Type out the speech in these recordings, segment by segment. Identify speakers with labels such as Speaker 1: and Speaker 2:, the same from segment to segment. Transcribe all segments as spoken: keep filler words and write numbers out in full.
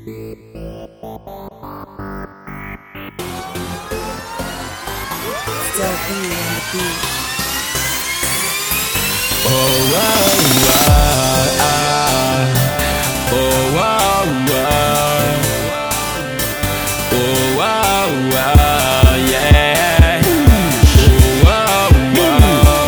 Speaker 1: Still be on the beat.
Speaker 2: Oh, wow, wow, ah. Oh, wow, wow. Oh, wow, wow, yeah. Oh, wow, wow.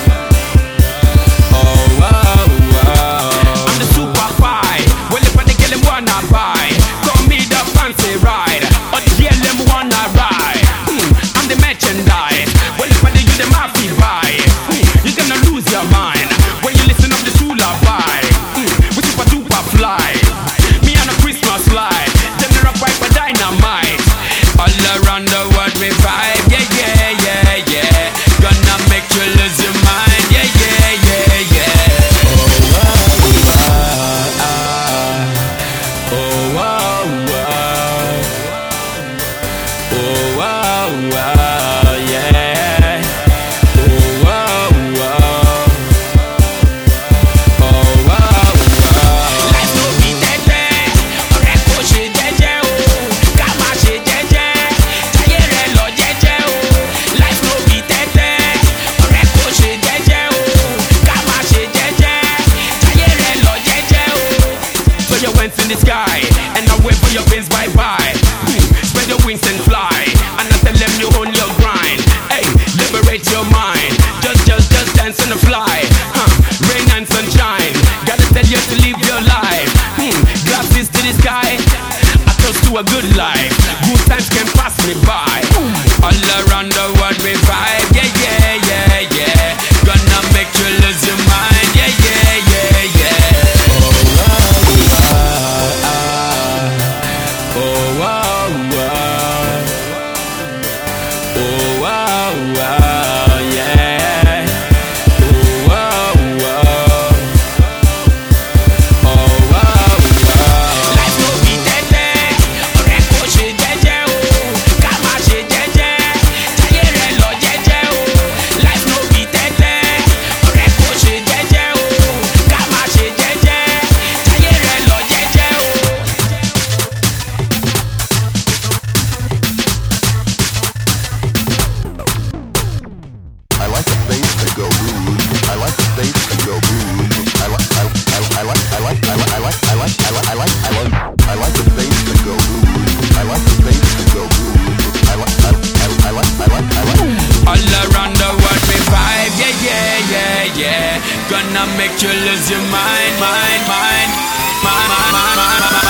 Speaker 2: Oh, wow, wow. I'm the super fly. Well, if I get them wanna buy, call me the fancy ride. Or the girl them wanna ride. Hmm, I'm the merchandise. Well, if I do them happy buy, you're gonna lose your mind when you listen up the lullaby. Mm, we super duper fly. Me on a Christmas light. General pipe for dynamite. All around the world we vibe. Yeah, yeah, yeah, yeah. Gonna make you lose your mind. Yeah, yeah, yeah, yeah. Oh, wow, wow, ah. Oh, wow, wow. Oh, wow, wow, yeah. Oh, wow, wow. Oh, wow, wow. Life no be tẹ́tẹ́, ọ̀rẹ́ kò ṣe jẹ́jẹ́ o. Ká má ṣe jẹ́jẹ́, jayé rẹ lọ jẹ́jẹ́ o. Life no be tẹ́tẹ́, ọ̀rẹ́ kò ṣe jẹ́jẹ́ o. Ká má ṣe jẹ́jẹ́, jayé rẹ lọ jẹ́jẹ́ o. So you went in the sky, and I wait for your wings, bye bye. Hmm, spread your wings and fly, and I tell them you own your grind. Hey, liberate your mind, just, just, just dance and fly. Huh, rain and sunshine, gotta tell you to live your life. Hmm, glasses to the sky, I toast to a good life. Good times can pass me by. All around the world we vibe, yeah, yeah, yeah, yeah. Gonna make you lose your mind, yeah, yeah, yeah, yeah. Oh, wow, wow, ah. Oh, wow, wow. Oh, wow, wow, yeah. Oh, wow, wow. Oh, wow, wow. Life no be tẹ́tẹ́, ọ̀rẹ́ kò ṣe jẹ́jẹ́ o. Ká má ṣe jẹ́jẹ́, jayé rẹ lọ jẹ́jẹ́ o. Life no be tẹ́tẹ́, ọ̀rẹ́ kò ṣe jẹ́jẹ́ o. Ká má ṣe jẹ́jẹ́, jayé rẹ lọ jẹ́jẹ́ o.
Speaker 3: I like the bass to go rude. I like the bass to go rude. I like I I I like I like I like I like I like I like I like I like I like the bass to go rude. I like the bass to go rude. I like I I I like I like I like
Speaker 2: All around the world we vibe, yeah, yeah, yeah, yeah. Gonna make you lose your mind, mind, mind, mind, mind, mind, mind.